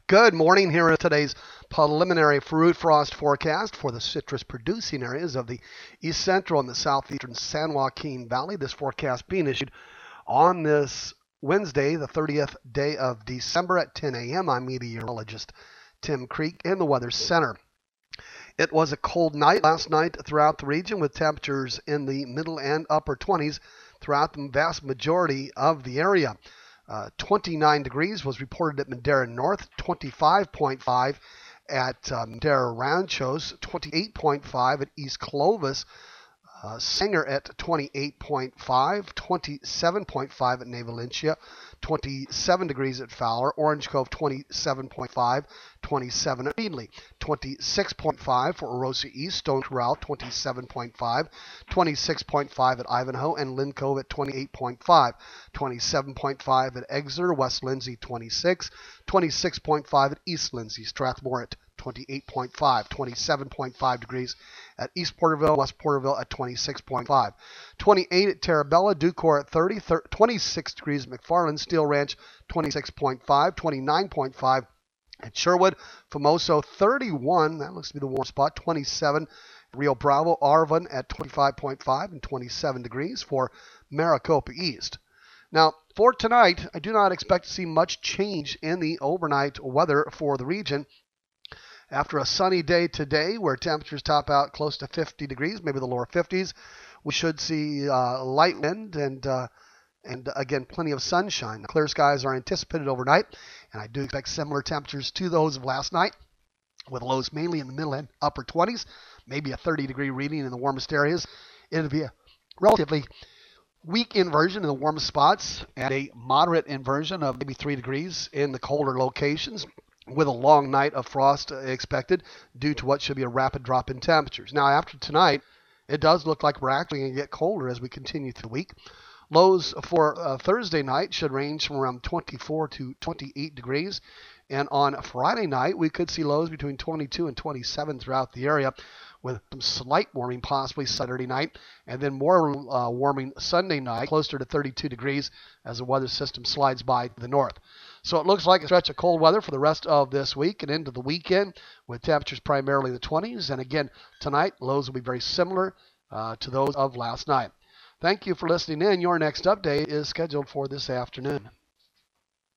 Good morning. Here is today's preliminary fruit frost forecast for the citrus producing areas of the east central and the southeastern San Joaquin Valley. This forecast being issued on this Wednesday, the 30th day of December at 10 a.m. I'm meteorologist Tim Creek in the Weather Center. It was a cold night last night throughout the region with temperatures in the middle and upper 20s throughout the vast majority of the area. 29 degrees was reported at Madera North, 25.5 at Madera Ranchos, 28.5 at East Clovis, Sanger at 28.5, 27.5 at Navalencia, 27 degrees at Fowler, Orange Cove 27.5, 27 at Needley, 26.5 for Orosi East, Stone Corral 27.5, 26.5 at Ivanhoe, and Lynn Cove at 28.5, 27.5 at Exeter, West Lindsay 26, 26.5 at East Lindsay, Strathmore at 28.5, 27.5 degrees at East Porterville, West Porterville at 26.5, 28 at Terabella, Ducor at 30, 26 degrees at McFarland, Steel Ranch 26.5, 29.5 at Sherwood, Famoso 31, that looks to be the warm spot, 27, Rio Bravo, Arvin at 25.5 and 27 degrees for Maricopa East. Now, for tonight, I do not expect to see much change in the overnight weather for the region. After a sunny day today where temperatures top out close to 50 degrees, maybe the lower 50s, we should see light wind and again, plenty of sunshine. The clear skies are anticipated overnight, and I do expect similar temperatures to those of last night, with lows mainly in the middle and upper 20s, maybe a 30-degree reading in the warmest areas. It'll be a relatively weak inversion in the warmest spots and a moderate inversion of maybe 3 degrees in the colder locations, with a long night of frost expected due to what should be a rapid drop in temperatures. Now, after tonight, it does look like we're actually going to get colder as we continue through the week. Lows for Thursday night should range from around 24 to 28 degrees. And on Friday night, we could see lows between 22 and 27 throughout the area, with some slight warming possibly Saturday night, and then more warming Sunday night, closer to 32 degrees as the weather system slides by to the north. So it looks like a stretch of cold weather for the rest of this week and into the weekend, with temperatures primarily in the 20s. And again, tonight, lows will be very similar to those of last night. Thank you for listening in. Your next update is scheduled for this afternoon.